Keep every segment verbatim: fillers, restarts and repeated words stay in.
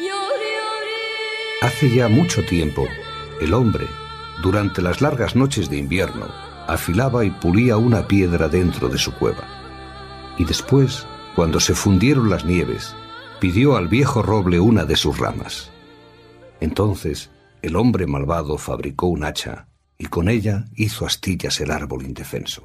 Hace ya mucho tiempo, el hombre, durante las largas noches de invierno, afilaba y pulía una piedra dentro de su cueva. Y después, cuando se fundieron las nieves, pidió al viejo roble una de sus ramas. Entonces, el hombre malvado fabricó un hacha y con ella hizo astillas el árbol indefenso.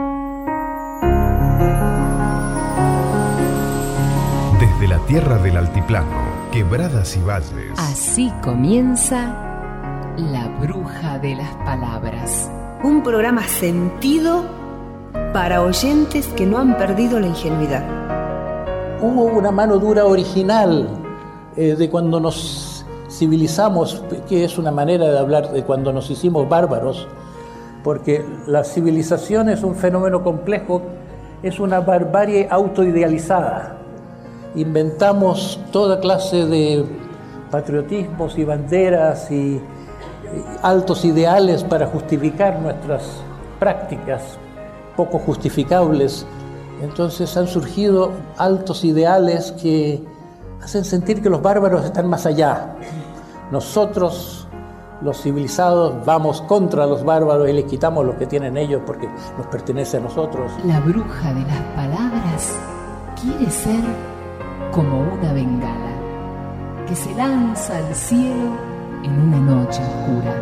Desde la tierra del altiplano, quebradas y valles. Así comienza La Bruja de las Palabras. Un programa sentido para oyentes que no han perdido la ingenuidad. Hubo una mano dura original eh, de cuando nos civilizamos, que es una manera de hablar de cuando nos hicimos bárbaros, porque la civilización es un fenómeno complejo, es una barbarie autoidealizada. Inventamos toda clase de patriotismos y banderas y altos ideales para justificar nuestras prácticas poco justificables. Entonces han surgido altos ideales que hacen sentir que los bárbaros están más allá. Nosotros, los civilizados, vamos contra los bárbaros y les quitamos lo que tienen ellos porque nos pertenece a nosotros. La bruja de las palabras quiere ser como una bengala que se lanza al cielo en una noche oscura.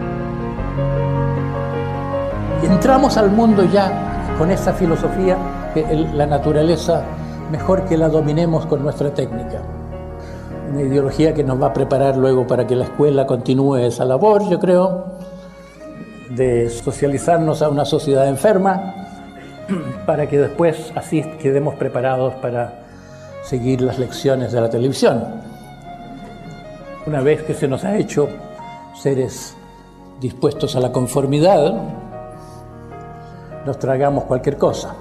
Y entramos al mundo ya con esa filosofía que el, la naturaleza mejor que la dominemos con nuestra técnica. Una ideología que nos va a preparar luego para que la escuela continúe esa labor, yo creo, de socializarnos a una sociedad enferma, para que después así quedemos preparados para seguir las lecciones de la televisión. Una vez que se nos ha hecho seres dispuestos a la conformidad, nos tragamos cualquier cosa.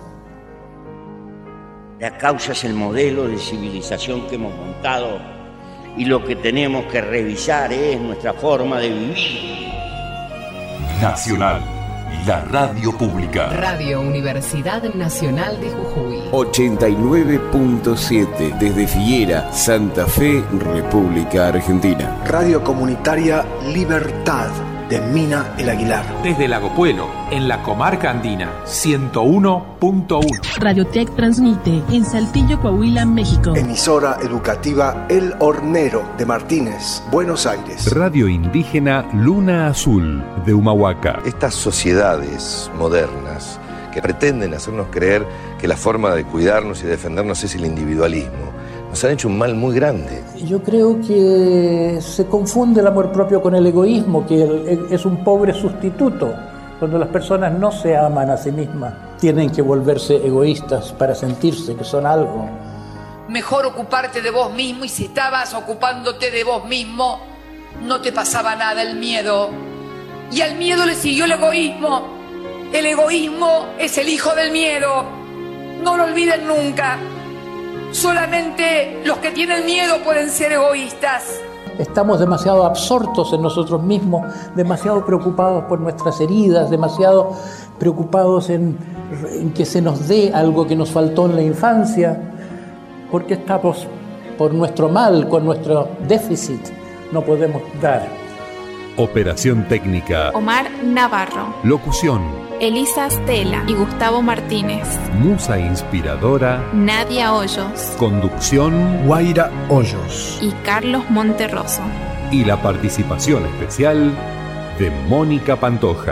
La causa es el modelo de civilización que hemos montado y lo que tenemos que revisar es nuestra forma de vivir. Nacional, la radio pública. Radio Universidad Nacional de Jujuy. ochenta y nueve punto siete desde Figuera, Santa Fe, República Argentina. Radio Comunitaria Libertad de Mina El Aguilar. Desde Lago Puelo, en la comarca andina, ciento uno punto uno. Radiotech transmite en Saltillo, Coahuila, México. Emisora educativa El Hornero de Martínez, Buenos Aires. Radio indígena Luna Azul de Humahuaca. Estas sociedades modernas que pretenden hacernos creer que la forma de cuidarnos y defendernos es el individualismo, nos han hecho un mal muy grande. Yo creo que se confunde el amor propio con el egoísmo, que es un pobre sustituto. Cuando las personas no se aman a sí mismas, tienen que volverse egoístas para sentirse que son algo. Mejor ocuparte de vos mismo, y si estabas ocupándote de vos mismo, no te pasaba nada el miedo. Y al miedo le siguió el egoísmo. El egoísmo es el hijo del miedo. No lo olviden nunca. Solamente los que tienen miedo pueden ser egoístas. Estamos demasiado absortos en nosotros mismos, demasiado preocupados por nuestras heridas, demasiado preocupados en, en que se nos dé algo que nos faltó en la infancia, porque estamos por nuestro mal, con nuestro déficit, no podemos dar. Operación técnica Omar Navarro. Locución Elisa Stella y Gustavo Martínez. Musa inspiradora Nadia Hoyos. Conducción Guaira Hoyos y Carlos Monterroso. Y la participación especial de Mónica Pantoja.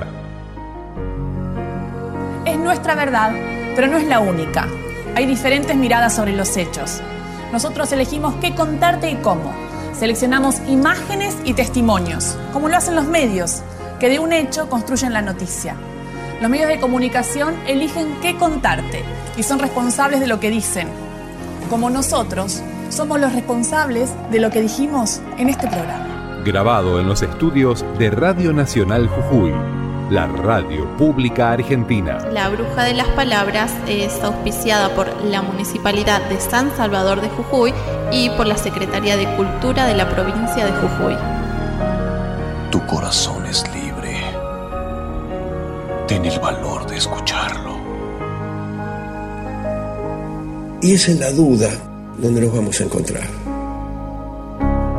Es nuestra verdad, pero no es la única. Hay diferentes miradas sobre los hechos. Nosotros elegimos qué contarte y cómo. Seleccionamos imágenes y testimonios, como lo hacen los medios, que de un hecho construyen la noticia. Los medios de comunicación eligen qué contarte y son responsables de lo que dicen. Como nosotros, somos los responsables de lo que dijimos en este programa. Grabado en los estudios de Radio Nacional Jujuy, la radio pública argentina. La Bruja de las Palabras es auspiciada por la Municipalidad de San Salvador de Jujuy y por la Secretaría de Cultura de la provincia de Jujuy. Tu corazón es libre. Ten el valor de escucharlo. Y es en la duda donde nos vamos a encontrar.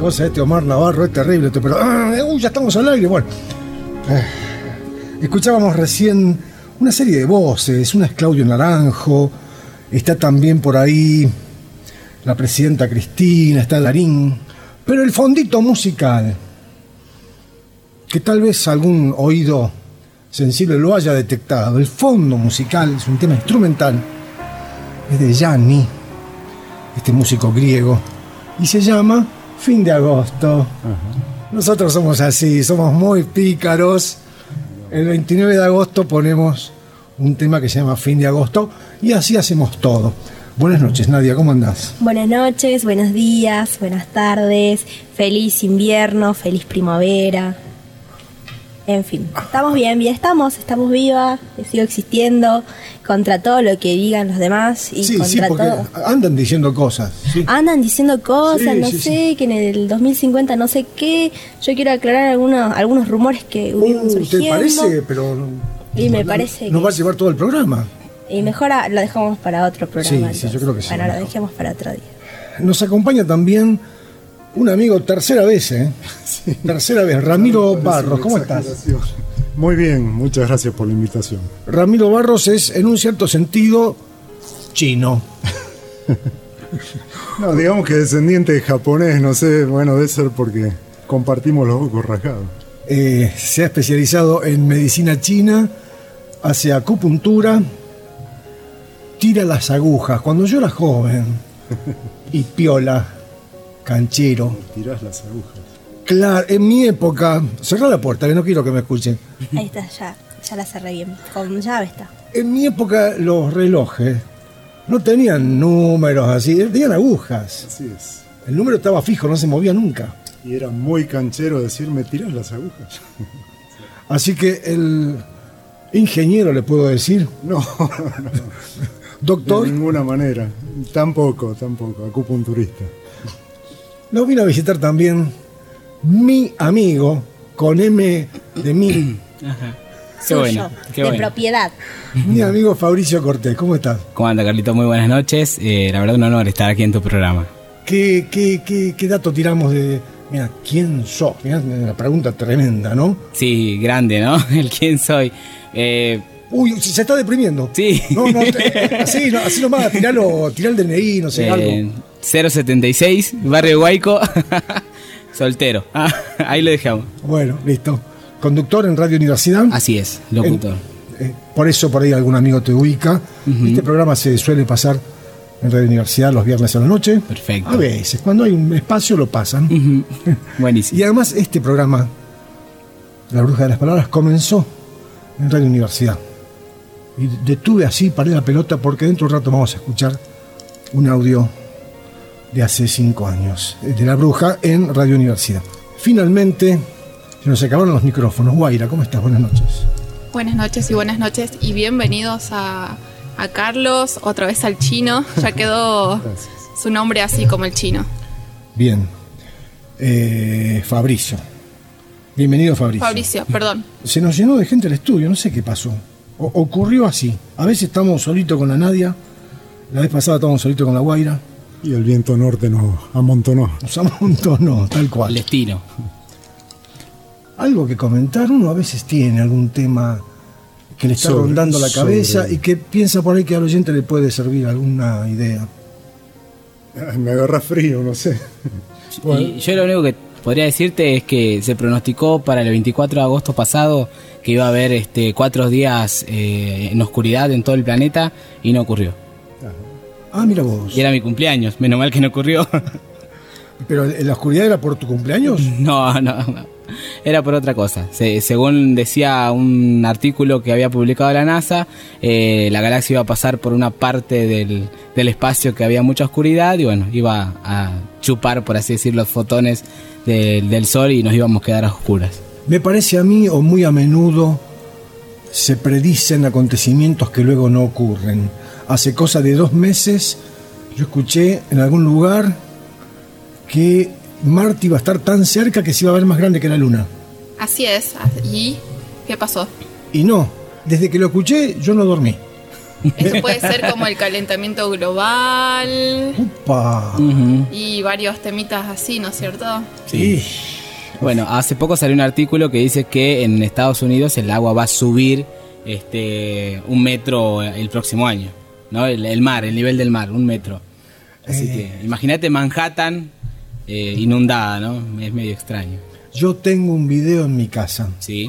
cosa, este Omar Navarro es terrible, este, pero ah, uy, ya estamos al aire. Bueno, eh, escuchábamos recién una serie de voces. Una es Claudio Naranjo, está también por ahí la presidenta Cristina, está Darín, pero el fondito musical, que tal vez algún oído sensible lo haya detectado, el fondo musical es un tema instrumental, es de Yanni, este músico griego, y se llama Fin de Agosto. Ajá. Nosotros somos así, somos muy pícaros. El veintinueve de agosto ponemos un tema que se llama Fin de Agosto y así hacemos todo. Buenas noches, Nadia, ¿cómo andás? Buenas noches, buenos días, buenas tardes, feliz invierno, feliz primavera. En fin, estamos bien, bien estamos, estamos vivas, sigo existiendo contra todo lo que digan los demás y sí, contra sí, porque todo. Andan diciendo cosas. Sí. Andan diciendo cosas, Sí, no sí, sé, sí. que en el dos mil cincuenta no sé qué. Yo quiero aclarar algunos, algunos rumores que hubieron Uh, surgiendo. ¿Te parece? Pero Y me no- parece nos que- va a llevar todo el programa. Y mejor a- lo dejamos para otro programa. Sí, sí, yo creo que sí, Bueno, lo mejor. dejemos para otro día. Nos acompaña también un amigo, tercera vez, ¿eh? Tercera vez, Ramiro Barros, ¿cómo estás? Muy bien, muchas gracias por la invitación. Ramiro Barros es, en un cierto sentido, chino. No, digamos que descendiente de japonés, no sé, bueno, debe ser porque compartimos los ojos rasgados. Eh, se ha especializado en medicina china, hace acupuntura, tira las agujas. Cuando yo era joven y piola, canchero, Tirás las agujas. claro, en mi época, cerrá la puerta, que no quiero que me escuchen. Ahí está, ya, ya la cerré bien. Con llave está. En mi época los relojes no tenían números así, tenían agujas. Así es. El número estaba fijo, no se movía nunca. Y era muy canchero decir, ¿me tirás las agujas? Así que el ingeniero, le puedo decir. No, no. Doctor. De ninguna manera. Tampoco, tampoco. Acupunturista. Nos vino a visitar también mi amigo, con M de mí. Ajá. Qué Suyo, bueno, qué de bueno. propiedad. Mi amigo Fabricio Cortés, ¿cómo estás? ¿Cómo anda, Carlito? Muy buenas noches. Eh, la verdad, un honor estar aquí en tu programa. ¿Qué, qué, qué, qué dato tiramos de... Mira, ¿quién sos? Mirá, una pregunta tremenda, ¿no? Sí, grande, ¿no? El quién soy. Eh, Uy, se está deprimiendo. Sí. No, no, te- así, no, así nomás, tiralo, tirá el D N I, no sé, eh, algo. cero setenta y seis, Barrio Huayco, soltero. Ah, ahí lo dejamos. Bueno, listo. Conductor en Radio Universidad. Así es, locutor. En- eh, por eso por ahí algún amigo te ubica. Ujú. Este programa se suele pasar en Radio Universidad los viernes a la noche. Perfecto. A veces, cuando hay un espacio lo pasan. Ujú. Buenísimo. Y además este programa, La Bruja de las Palabras, comenzó en Radio Universidad. Y detuve así, paré la pelota, porque dentro de un rato vamos a escuchar un audio de hace cinco años, de La Bruja en Radio Universidad. Finalmente, se nos acabaron los micrófonos. Guaira, ¿cómo estás? Buenas noches. Buenas noches y buenas noches y bienvenidos a, a Carlos, otra vez al chino. Ya quedó su nombre así como el chino. Bien. Eh, Fabricio. Bienvenido, Fabricio. Fabricio, perdón. Se nos llenó de gente el estudio, no sé qué pasó. O- ocurrió así. A veces estamos solitos con la Nadia, la vez pasada estábamos solitos con la Guaira. Y el viento norte nos amontonó. Nos amontonó, tal cual. El destino. Algo que comentar, uno a veces tiene algún tema que le está Sobre- rondando la cabeza sobre- y que piensa por ahí que al oyente le puede servir alguna idea. Ay, me agarra frío, no sé. Y yo lo único que podría decirte es que se pronosticó para el veinticuatro de agosto pasado que iba a haber este, cuatro días eh, en oscuridad en todo el planeta y no ocurrió. Ah, mira vos. Y era mi cumpleaños, menos mal que no ocurrió. ¿Pero la oscuridad era por tu cumpleaños? No, no, no. Era por otra cosa. Se- según decía un artículo que había publicado la NASA, eh, la galaxia iba a pasar por una parte del, del espacio que había mucha oscuridad y bueno, iba a chupar, por así decir, los fotones del, del Sol y nos íbamos a quedar a oscuras. Me parece a mí, o muy a menudo, se predicen acontecimientos que luego no ocurren. Hace cosa de dos meses yo escuché en algún lugar que Marte iba a estar tan cerca que se iba a ver más grande que la Luna. Así es. ¿Y qué pasó? Y no, desde que lo escuché yo no dormí. Esto puede ser como el calentamiento global. Upa. Uh-huh. Y varios temitas así, ¿no es cierto? Sí. Bueno, hace poco salió un artículo que dice que en Estados Unidos el agua va a subir este un metro el próximo año, ¿no? El, el mar, el nivel del mar, un metro. Así eh. que imagínate Manhattan eh, inundada, ¿no? Es medio extraño. Yo tengo un video en mi casa. Sí.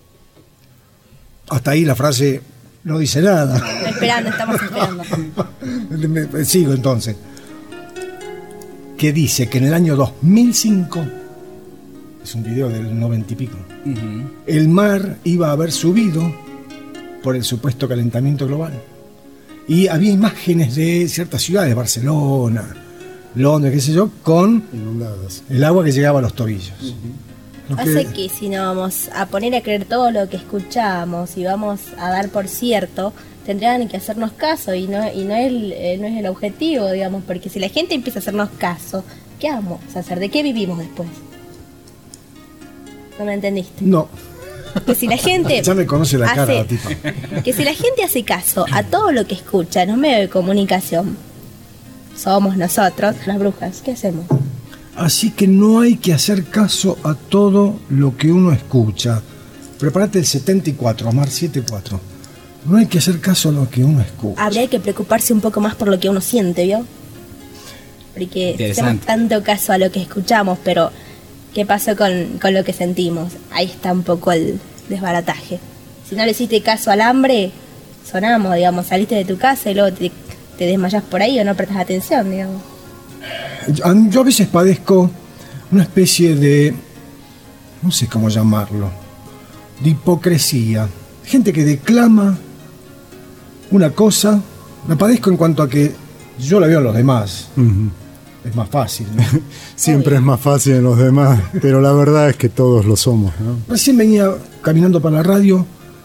Hasta ahí la frase no dice nada. Esperando, estamos esperando. Sigo entonces. Que dice que en el año dos mil cinco, es un video del noventa y pico, uh-huh. el mar iba a haber subido por el supuesto calentamiento global. Y había imágenes de ciertas ciudades, Barcelona, Londres, qué sé yo, con inundadas, el agua que llegaba a los tobillos. Uh-huh. Lo Hace que... que si nos vamos a poner a creer todo lo que escuchamos y vamos a dar por cierto, tendrían que hacernos caso y no y no es el, eh, no es el objetivo, digamos, porque si la gente empieza a hacernos caso, ¿qué vamos a hacer? ¿De qué vivimos después? ¿No me entendiste? No. Que si la gente ya me conoce la hace, cara la tipa. Que si la gente hace caso a todo lo que escucha en los medios de comunicación, somos nosotros, las brujas, ¿qué hacemos? Así que no hay que hacer caso a todo lo que uno escucha. Prepárate el setenta y cuatro, Omar, setenta y cuatro. No hay que hacer caso a lo que uno escucha. Habría que preocuparse un poco más por lo que uno siente, ¿vio? Porque hacemos tanto caso a lo que escuchamos, pero ¿qué pasó con, con lo que sentimos? Ahí está un poco el desbarataje. Si no le hiciste caso al hambre, sonamos, digamos, saliste de tu casa y luego te, te desmayás por ahí o no prestas atención, digamos. Yo a veces padezco una especie de, no sé cómo llamarlo, de hipocresía. Gente que declama una cosa, la padezco en cuanto a que yo la veo en los demás. Uh-huh. Es más fácil, ¿no? Siempre es más fácil en los demás, pero la verdad es que todos lo somos, ¿no? Recién venía caminando para la radio,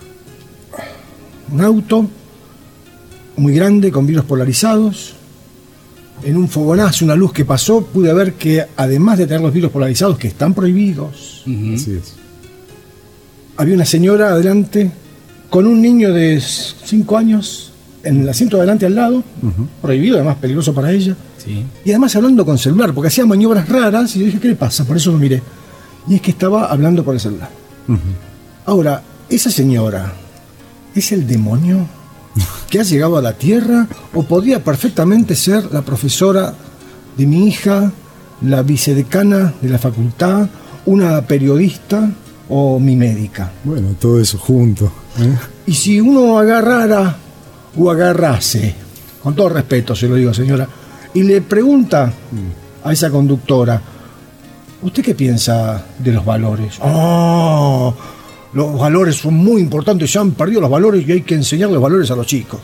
un auto muy grande con vidrios polarizados. En un fogonazo, una luz que pasó, pude ver que además de tener los vidrios polarizados, que están prohibidos, uh-huh. Así es, había una señora adelante con un niño de cinco años en el asiento de adelante al lado, uh-huh. prohibido, además peligroso para ella, sí. Y además hablando con celular, porque hacía maniobras raras, y yo dije, ¿qué le pasa? Por eso lo miré. Y es que estaba hablando por el celular. Uh-huh. Ahora, esa señora, ¿es el demonio que ha llegado a la tierra o podría perfectamente ser la profesora de mi hija, la vicedecana de la facultad, una periodista o mi médica? Bueno, todo eso junto, ¿eh? Y si uno agarrara o agarrase, con todo respeto se lo digo, señora, y le pregunta mm. a esa conductora, ¿usted qué piensa de los valores? ¡Oh! Los valores son muy importantes, se han perdido los valores y hay que enseñar los valores a los chicos.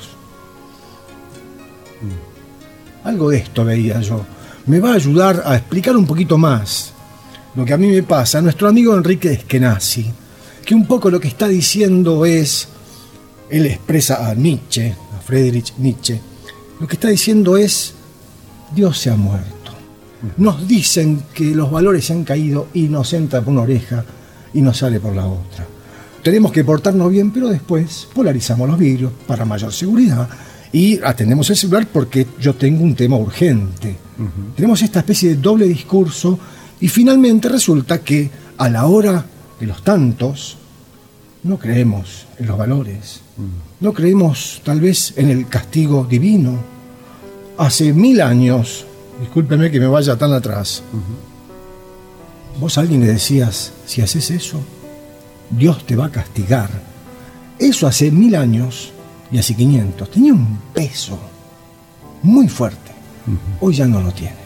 Algo de esto veía yo. Me va a ayudar a explicar un poquito más lo que a mí me pasa. Nuestro amigo Enrique Eskenazi, que un poco lo que está diciendo es, él expresa a Nietzsche, a Friedrich Nietzsche, lo que está diciendo es, Dios se ha muerto. Nos dicen que los valores se han caído y nos entra por una oreja y nos sale por la otra. Tenemos que portarnos bien, pero después polarizamos los vidrios para mayor seguridad y atendemos el celular porque yo tengo un tema urgente. Uh-huh. Tenemos esta especie de doble discurso y finalmente resulta que a la hora de los tantos no creemos en los valores, uh-huh. no creemos tal vez en el castigo divino. Hace mil años, discúlpeme que me vaya tan atrás, uh-huh. vos a alguien le decías, si haces eso, Dios te va a castigar. Eso hace mil años y hace quinientos tenía un peso muy fuerte. Uh-huh. Hoy ya no lo tiene.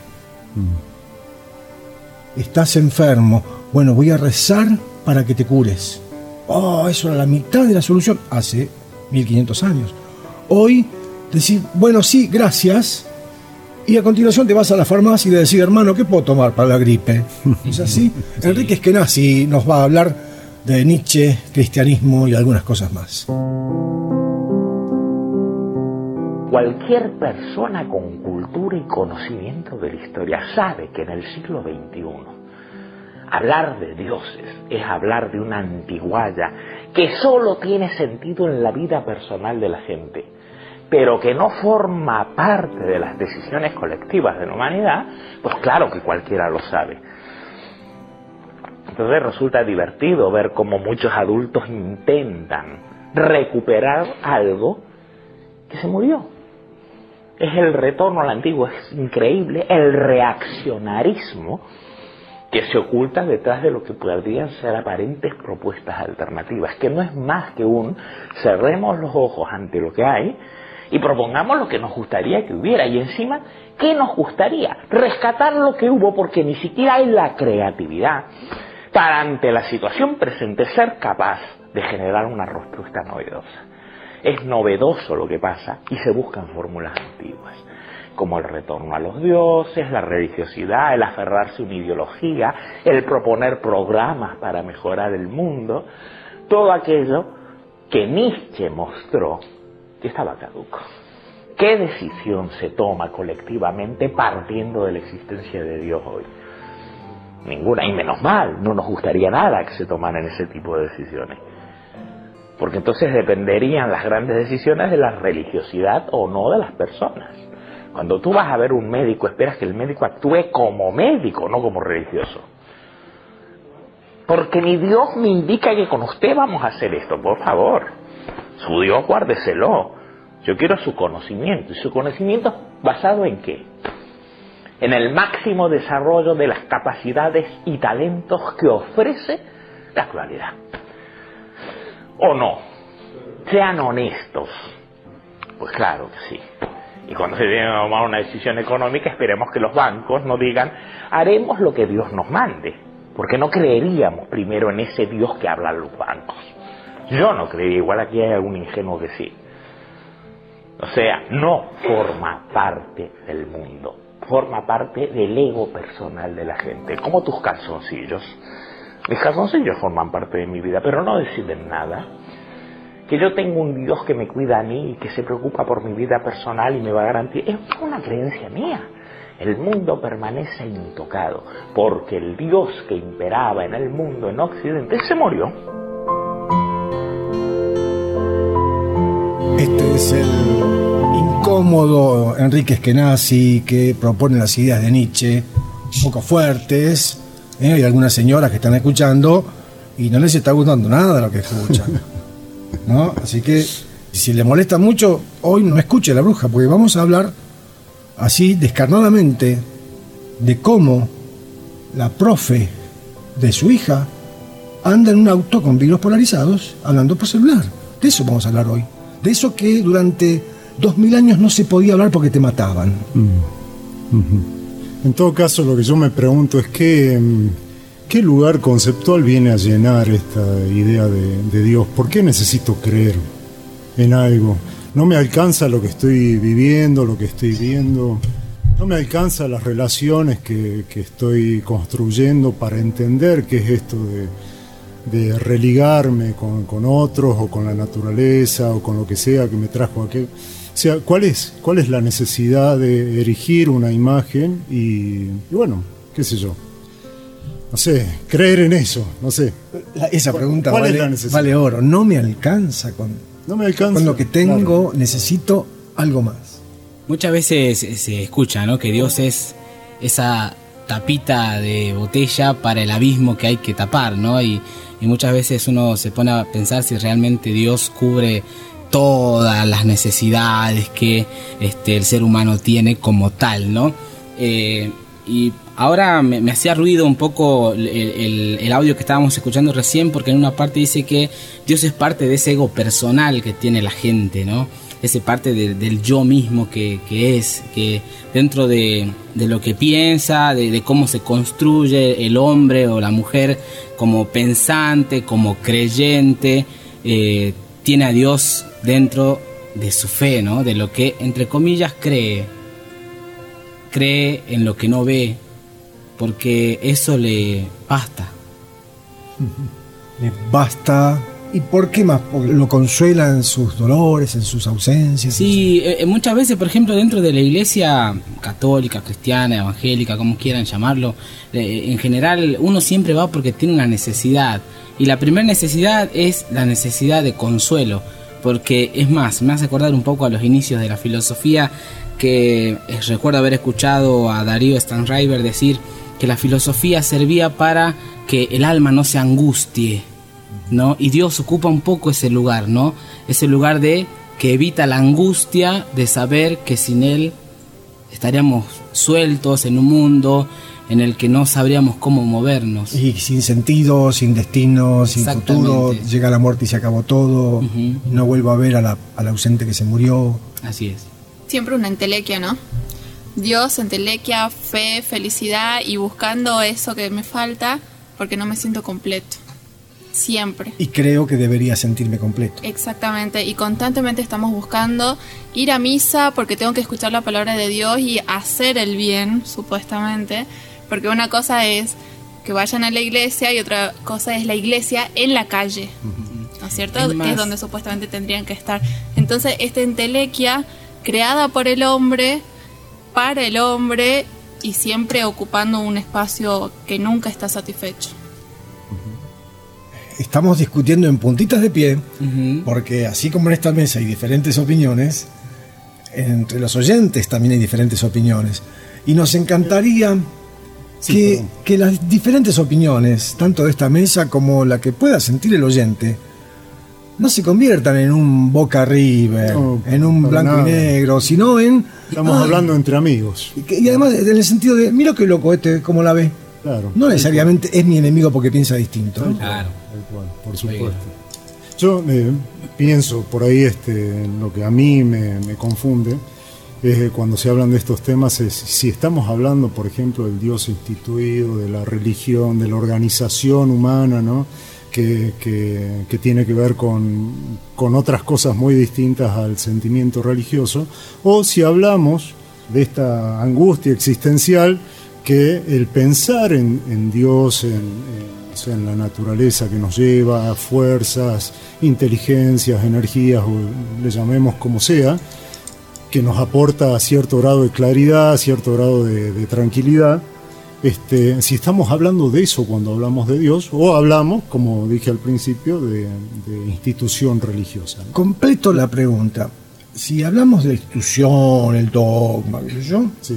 Uh-huh. Estás enfermo. Bueno, voy a rezar para que te cures. Oh, eso era la mitad de la solución hace mil quinientos años. Hoy decir, bueno, sí, gracias. Y a continuación te vas a la farmacia y le decís, hermano, ¿qué puedo tomar para la gripe? ¿Es así? Sí. Enrique Eskenazi nos va a hablar de Nietzsche, cristianismo y algunas cosas más. Cualquier persona con cultura y conocimiento de la historia sabe que en el siglo veintiuno hablar de dioses es hablar de una antigualla que solo tiene sentido en la vida personal de la gente. pero que no forma parte de las decisiones colectivas de la humanidad, pues claro que cualquiera lo sabe. Entonces resulta divertido ver cómo muchos adultos intentan recuperar algo que se murió. Es el retorno al antiguo, es increíble el reaccionarismo que se oculta detrás de lo que podrían ser aparentes propuestas alternativas, que no es más que un cerremos los ojos ante lo que hay y propongamos lo que nos gustaría que hubiera, y encima, ¿qué nos gustaría? Rescatar lo que hubo, porque ni siquiera hay la creatividad para, ante la situación presente, ser capaz de generar una respuesta novedosa. Es novedoso lo que pasa y se buscan fórmulas antiguas, como el retorno a los dioses, la religiosidad, el aferrarse a una ideología, el proponer programas para mejorar el mundo, todo aquello que Nietzsche mostró que estaba caduco. ¿Qué decisión se toma colectivamente partiendo de la existencia de Dios hoy? Ninguna, y menos mal, no nos gustaría nada que se tomaran ese tipo de decisiones. Porque entonces dependerían las grandes decisiones de la religiosidad o no de las personas. Cuando tú vas a ver un médico, esperas que el médico actúe como médico, no como religioso. Porque mi Dios me indica que con usted vamos a hacer esto, por favor. Su Dios, guárdeselo. Yo quiero su conocimiento. ¿Y su conocimiento basado en qué? En el máximo desarrollo de las capacidades y talentos que ofrece la actualidad. ¿O no? Sean honestos. Pues claro que sí. Y cuando se viene a tomar una decisión económica, esperemos que los bancos no digan, haremos lo que Dios nos mande. Porque no creeríamos primero en ese Dios que hablan los bancos. Yo no creería, igual aquí hay algún ingenuo que sí. O sea, no forma parte del mundo. Forma parte del ego personal de la gente. Como tus calzoncillos. Mis calzoncillos forman parte de mi vida, pero no deciden nada. Que yo tengo un Dios que me cuida a mí y que se preocupa por mi vida personal y me va a garantizar, es una creencia mía. El mundo permanece intocado, porque el Dios que imperaba en el mundo en Occidente se murió. Este es el incómodo Enrique Eskenazi, que propone las ideas de Nietzsche, un poco fuertes. ¿eh? Hay algunas señoras que están escuchando y no les está gustando nada lo que escuchan. ¿No? Así que si le molesta mucho, hoy no escuche La Bruja, porque vamos a hablar así descarnadamente de cómo la profe de su hija anda en un auto con vidrios polarizados hablando por celular. De eso vamos a hablar hoy. De eso que durante dos mil años no se podía hablar porque te mataban. Mm. Uh-huh. En todo caso, lo que yo me pregunto es qué, qué lugar conceptual viene a llenar esta idea de, de Dios. ¿Por qué necesito creer en algo? No me alcanza lo que estoy viviendo, lo que estoy viendo. No me alcanza las relaciones que, que estoy construyendo para entender qué es esto de, de religarme con, con otros o con la naturaleza o con lo que sea que me trajo aquel. O sea, ¿cuál es, cuál es la necesidad de erigir una imagen y, y bueno, qué sé yo? No sé, creer en eso, no sé. La, esa pregunta ¿Cuál vale, es la necesidad? vale oro. No me alcanza con, no me alcanza, con lo que tengo, claro. Necesito algo más. Muchas veces se escucha, ¿no?, que Dios es esa tapita de botella para el abismo que hay que tapar, ¿no? Y, y muchas veces uno se pone a pensar si realmente Dios cubre todas las necesidades que este, el ser humano tiene como tal, ¿no? Eh, y ahora me, me hacía ruido un poco el, el, el audio que estábamos escuchando recién, porque en una parte dice que Dios es parte de ese ego personal que tiene la gente, ¿no? Ese parte de, del yo mismo que, que es, que dentro de, de lo que piensa, de, de cómo se construye el hombre o la mujer como pensante, como creyente, eh, tiene a Dios dentro de su fe, ¿no? De lo que, entre comillas, cree. Cree en lo que no ve, porque eso le basta. Le basta. ¿Y por qué más? Porque lo consuela en sus dolores, en sus ausencias. Sí, eh, muchas veces, por ejemplo, dentro de la iglesia católica, cristiana, evangélica, como quieran llamarlo, eh, en general uno siempre va porque tiene una necesidad. Y la primera necesidad es la necesidad de consuelo. porque es más, me hace acordar un poco a los inicios de la filosofía, que recuerdo haber escuchado a Darío Stanriver decir que la filosofía servía para que el alma no se angustie, ¿no? Y Dios ocupa un poco ese lugar, ¿no? Ese lugar de que evita la angustia de saber que sin Él estaríamos sueltos en un mundo en el que no sabríamos cómo movernos. Y sin sentido, sin destino, sin futuro, llega la muerte y se acabó todo, uh-huh. y no vuelvo a ver a la, al ausente que se murió. Así es. Siempre una entelequia, ¿no? Dios, entelequia, fe, felicidad y buscando eso que me falta porque no me siento completo. Siempre. Y creo que debería sentirme completo. Exactamente, y constantemente estamos buscando ir a misa porque tengo que escuchar la palabra de Dios y hacer el bien, supuestamente, porque una cosa es que vayan a la iglesia y otra cosa es la iglesia en la calle, ¿no es cierto? Es, es donde supuestamente tendrían que estar. Entonces, esta entelequia creada por el hombre, para el hombre, y siempre ocupando un espacio que nunca está satisfecho. Estamos discutiendo en puntitas de pie, uh-huh. porque así como en esta mesa hay diferentes opiniones, entre los oyentes también hay diferentes opiniones. Y nos encantaría sí, que, que las diferentes opiniones, tanto de esta mesa como la que pueda sentir el oyente, no se conviertan en un Boca River, no, en un blanco nada. y negro, sino en... Estamos ah, hablando entre amigos. Y, que, y además en el sentido de, mira qué loco este, cómo la ve. Claro, no necesariamente es mi enemigo porque piensa distinto. ¿eh? Claro, cual, por supuesto. Yo eh, pienso por ahí, este, lo que a mí me, me confunde es que cuando se hablan de estos temas, es si estamos hablando, por ejemplo, del Dios instituido, de la religión, de la organización humana, ¿no? que, que, que tiene que ver con, con otras cosas muy distintas al sentimiento religioso, o si hablamos de esta angustia existencial, que el pensar en, en Dios, en, en, o sea, en la naturaleza que nos lleva a fuerzas, inteligencias, energías, o le llamemos como sea, que nos aporta cierto grado de claridad, cierto grado de, de tranquilidad, este, si estamos hablando de eso cuando hablamos de Dios, o hablamos, como dije al principio, de, de institución religiosa, ¿no? Completo la pregunta. Si hablamos de la institución, el dogma, ¿qué sé yo? Sí.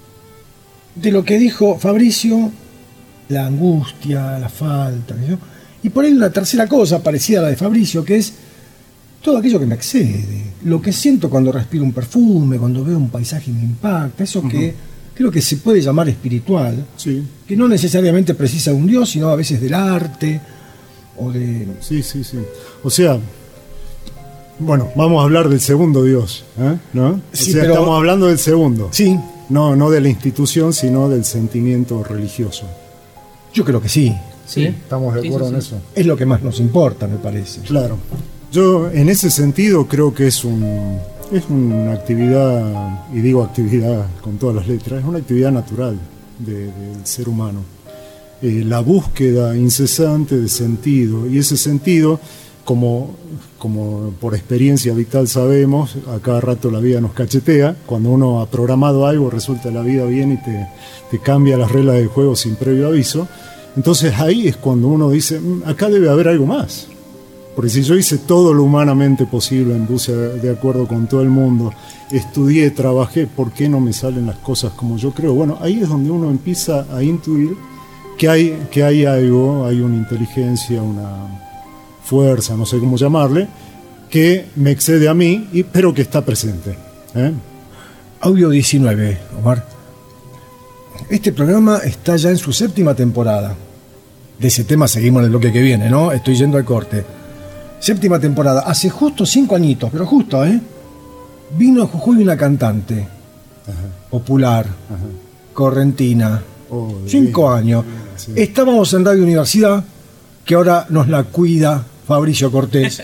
De lo que dijo Fabricio, la angustia, la falta, ¿no? Y por ahí una tercera cosa parecida a la de Fabricio, que es todo aquello que me excede, lo que siento cuando respiro un perfume, cuando veo un paisaje y me impacta, eso uh-huh. que creo que se puede llamar espiritual, sí. que no necesariamente precisa de un Dios, sino a veces del arte o de... Sí, sí, sí. O sea, bueno, vamos a hablar del segundo Dios, ¿eh? ¿No? Sí, o sea, pero... estamos hablando del segundo. Sí. No, no de la institución, sino del sentimiento religioso. Yo creo que sí. ¿Sí? ¿Estamos de acuerdo sí, sí, sí. en eso? Es lo que más nos importa, me parece. Claro. Yo, en ese sentido, creo que es un es una actividad, y digo actividad con todas las letras, es una actividad natural de, del ser humano. Eh, la búsqueda incesante de sentido, y ese sentido, como, como por experiencia vital sabemos, a cada rato la vida nos cachetea. Cuando uno ha programado algo, resulta la vida viene y te, te cambia las reglas del juego sin previo aviso. Entonces ahí es cuando uno dice, acá debe haber algo más. Porque si yo hice todo lo humanamente posible en búsqueda de acuerdo con todo el mundo, estudié, trabajé, ¿por qué no me salen las cosas como yo creo? Bueno, ahí es donde uno empieza a intuir que hay, que hay algo, hay una inteligencia, una fuerza, no sé cómo llamarle, que me excede a mí, y, pero que está presente. ¿eh? Audio diecinueve, Omar. Este programa está ya en su séptima temporada. De ese tema seguimos en el bloque que viene, ¿no? Estoy yendo al corte. Séptima temporada. Hace justo cinco añitos, pero justo, ¿eh? Vino a Jujuy una cantante. Ajá. Popular. Ajá. Correntina. Oh, cinco bien, años. Bien, sí. Estábamos en Radio Universidad, que ahora nos la cuida Fabricio Cortés.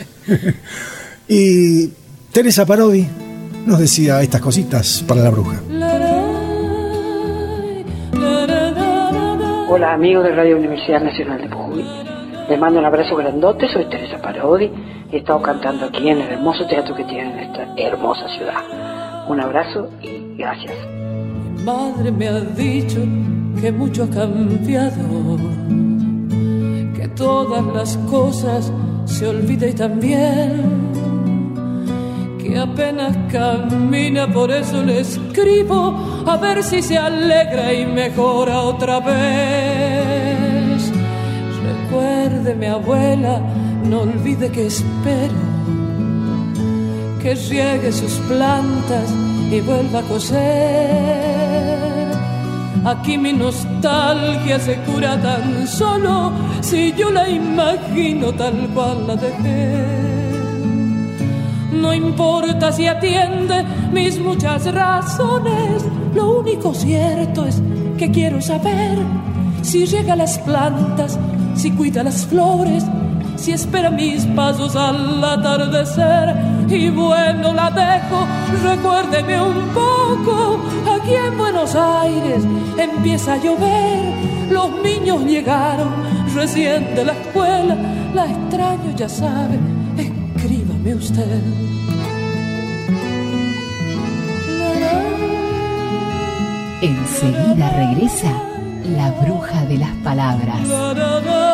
Y Teresa Parodi nos decía estas cositas para la bruja. Hola amigos de Radio Universidad Nacional de Jujuy, les mando un abrazo grandote, soy Teresa Parodi y he estado cantando aquí en el hermoso teatro que tienen en esta hermosa ciudad. Un abrazo y gracias. Mi madre me ha dicho que mucho ha cambiado, que todas las cosas se olvidan también, que apenas camina, por eso le escribo a ver si se alegra y mejora otra vez. Recuerde, mi abuela, no olvide que espero que riegue sus plantas y vuelva a coser. Aquí mi nostalgia se cura tan solo si yo la imagino tal cual la dejé. No importa si atiende mis muchas razones, lo único cierto es que quiero saber si riega las plantas, si cuida las flores, si espera mis pasos al atardecer. Y bueno, la dejo, recuérdeme un poco, aquí en Buenos Aires empieza a llover, los niños llegaron recién de la escuela, la extraño, ya sabe, escríbame usted. Enseguida regresa la bruja de las palabras.